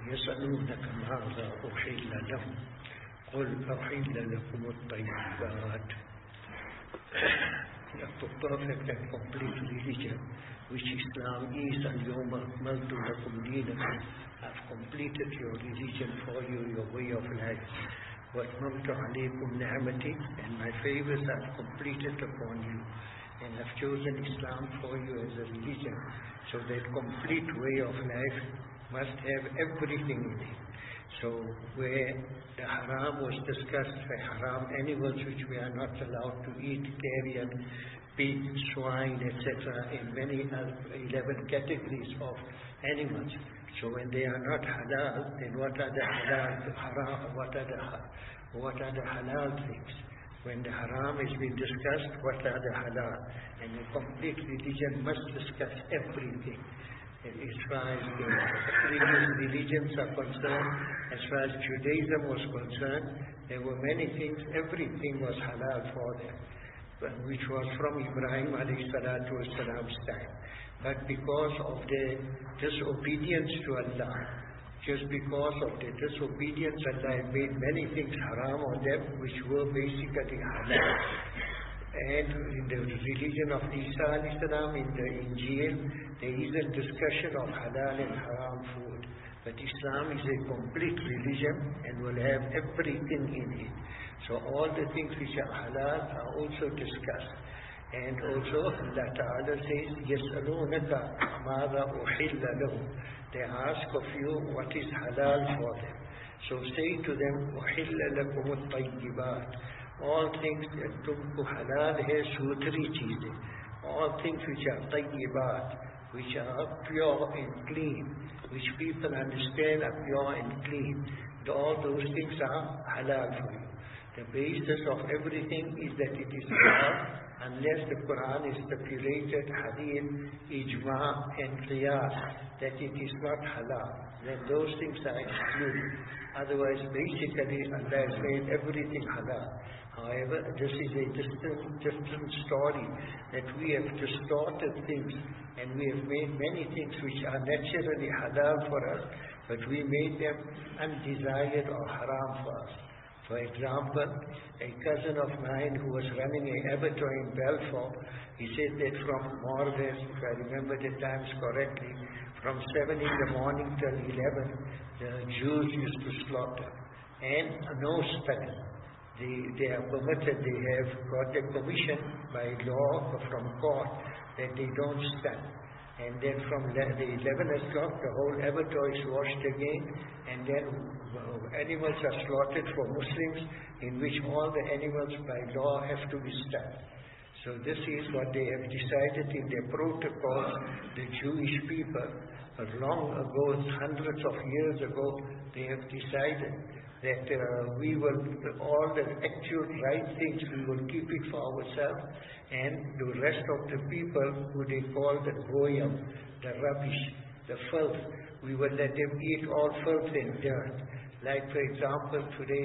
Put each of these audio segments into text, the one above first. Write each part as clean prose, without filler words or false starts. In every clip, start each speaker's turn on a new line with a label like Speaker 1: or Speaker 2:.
Speaker 1: يسألونك ماذا أحل لهم قل أحل لكم الطيبات. The perfect and complete religion, which Islam is, al-yawma akmaltu lakum dinakum, I've completed your religion for you, your way of life. وَأَتْمَمْتُ عَلَيْكُمْ نِعْمَتِي, and my favors I've completed upon you. And I've chosen Islam for you as a religion. So that complete way of life must have everything in it. So where the haram was discussed, the haram animals which we are not allowed to eat, carrion, pig, swine, etc., in many 11 categories of animals. So when they are not halal, then what are the halal, haram, what are the halal things? When the haram has been discussed, what are the halal? And a complete religion must discuss everything. As far as the previous religions are concerned, as far as Judaism was concerned, there were many things, everything was halal for them, which was from Ibrahim alayhi salatu wasalam's time. But because of the disobedience to Allah, just because of the disobedience, Allah made many things haram on them, which were basically halal. And in the religion of Isa alayhi salam, in the Injil, there is a discussion of halal and haram food. But Islam is a complete religion and will have everything in it. So all the things which are halal are also discussed. And also Allah Ta'ala says, يَسْأَلُونَكَ مَاذَا أُحِلَّ لَهُمْ. They ask of you what is halal for them. So say to them, أُحِلَّ لَكُمُ الطَّيِّبَاتِ. All things that tumko halal hai sutri cheeze. All things which are tayyibat, which are pure and clean, which people understand are pure and clean. All those things are halal for you. The basis of everything is that it is halal unless the Quran is stipulated, hadith, ijma and qiyas, that it is not halal. Then those things are excluded. Otherwise, basically, Allah has made everything halal. However, this is a different story, that we have distorted things and we have made many things which are naturally halal for us, but we made them undesired or haram for us. For example, a cousin of mine who was running an abattoir in Balfour, he said that from Morves, if I remember the times correctly, from 7 in the morning till 11, the Jews used to slaughter. And no study. They are permitted, they have got a permission by law or from court that they don't stand. And then from the 11 o'clock, the whole abattoir is washed again, and then animals are slaughtered for Muslims, in which all the animals by law have to be stunned. So this is what they have decided in their protocols, the Jewish people. Long ago, hundreds of years ago, they have decided that we will, all the actual right things, we will keep it for ourselves, and the rest of the people who they call the goyim, the rubbish, the filth, we will let them eat all filth and dirt. Like for example, today,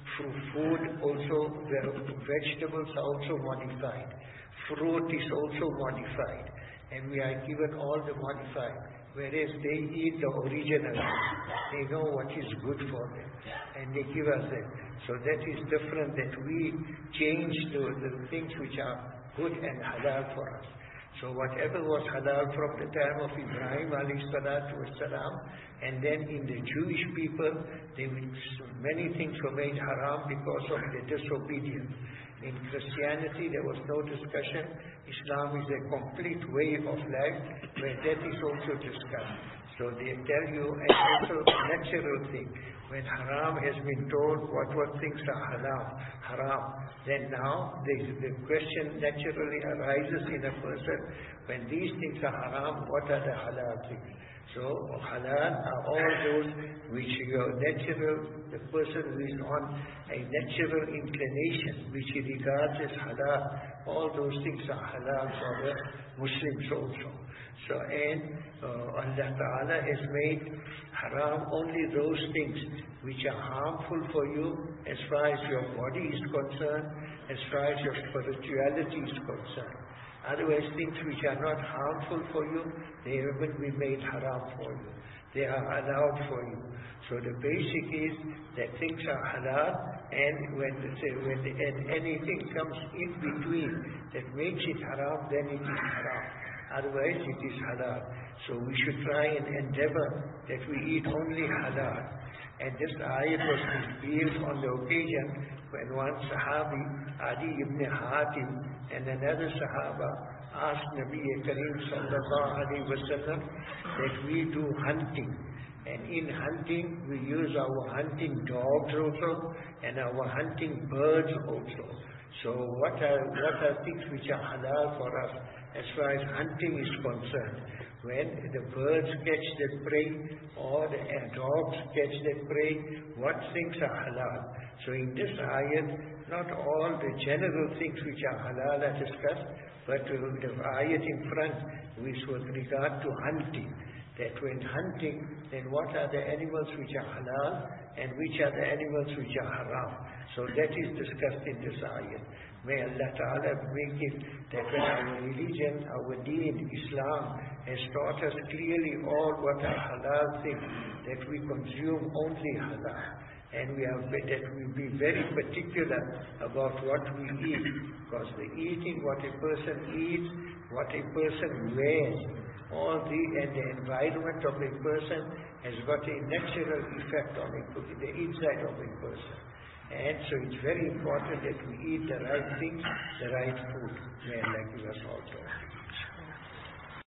Speaker 1: food also, vegetables are also modified. Fruit is also modified. And we are given all the modified. Whereas they eat the original. They know what is good for them. And they give us that. So that is different, that we change the things which are good and halal for us. So whatever was halal from the time of Ibrahim alayhi salatu wasalam, and then in the Jewish people, many things were made haram because of the disobedience. In Christianity, there was no discussion. Islam is a complete way of life where that is also discussed. So they tell you, and also a natural thing, when haram has been told what things are haram, then now the question naturally arises in a person, when these things are haram, what are the halal things? So halal are all those which are natural, the person who is on a natural inclination, which he regards as halal, all those things are halal for the Muslims also. So, and Allah Ta'ala has made haram only those things which are harmful for you as far as your body is concerned, as far as your spirituality is concerned. Otherwise, things which are not harmful for you, they haven't been made haram for you. they are allowed for you. So the basic is that things are halal, and when anything comes in between that makes it haram, then it is haram. Otherwise it is halal. So we should try and endeavor that we eat only halal. And this ayat was revealed on the occasion when one Sahabi, Adi ibn Hatim, and another Sahaba asked Nabi Kareem sallallahu alayhi wa sallam that we do hunting. And in hunting, we use our hunting dogs also, and our hunting birds also. So what are things which are halal for us as far as hunting is concerned? When the birds catch the prey, or the dogs catch the prey, what things are halal? So in this ayat, not all the general things which are halal are discussed, but the ayat in front, which was regard to hunting. That when hunting, then what are the animals which are halal and which are the animals which are haram? So that is discussed in this ayat. May Allah Ta'ala make it that when our religion, our deen, Islam, has taught us clearly all what are halal things, that we consume only halal. And that we be very particular about what we eat, because the eating, what a person eats, what a person wears, and the environment of a person has got a natural effect on the inside of a person. And so it's very important that we eat the right things, the right food. May Allah give us all.